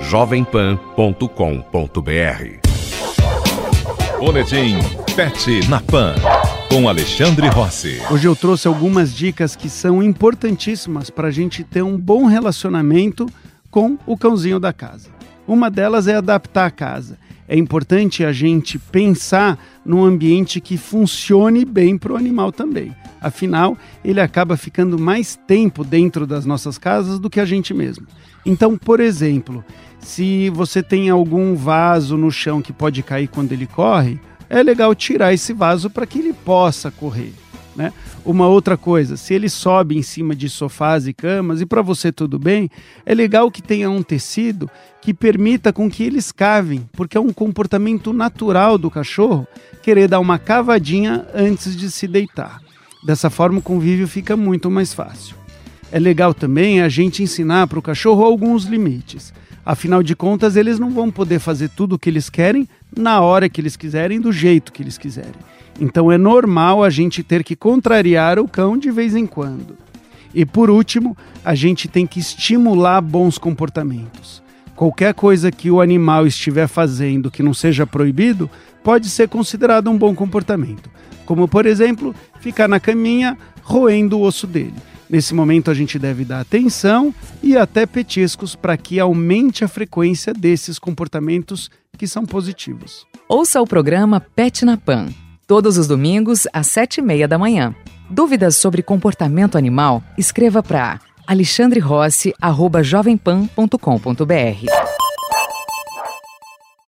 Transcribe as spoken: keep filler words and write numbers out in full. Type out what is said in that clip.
jovem pan ponto com ponto br. Boletim Pet na Pan, com Alexandre Rossi. Hoje eu trouxe algumas dicas que são importantíssimas para a gente ter um bom relacionamento com o cãozinho da casa. Uma delas é adaptar a casa. É importante a gente pensar num ambiente que funcione bem para o animal também. Afinal, ele acaba ficando mais tempo dentro das nossas casas do que a gente mesmo. Então, por exemplo, se você tem algum vaso no chão que pode cair quando ele corre, é legal tirar esse vaso para que ele possa correr, né? Uma outra coisa, se ele sobe em cima de sofás e camas e para você tudo bem, é legal que tenha um tecido que permita com que eles cavem, porque é um comportamento natural do cachorro querer dar uma cavadinha antes de se deitar. Dessa forma o convívio fica muito mais fácil. É legal também a gente ensinar para o cachorro alguns limites. Afinal de contas, eles não vão poder fazer tudo o que eles querem na hora que eles quiserem, do jeito que eles quiserem. Então é normal a gente ter que contrariar o cão de vez em quando. E por último, a gente tem que estimular bons comportamentos. Qualquer coisa que o animal estiver fazendo que não seja proibido, pode ser considerado um bom comportamento. Como, por exemplo, ficar na caminha roendo o osso dele. Nesse momento a gente deve dar atenção e até petiscos para que aumente a frequência desses comportamentos que são positivos. Ouça o programa Pet na Pan, todos os domingos às sete e meia da manhã. Dúvidas sobre comportamento animal? Escreva para alexandre rossi arroba jovem pan ponto com ponto br.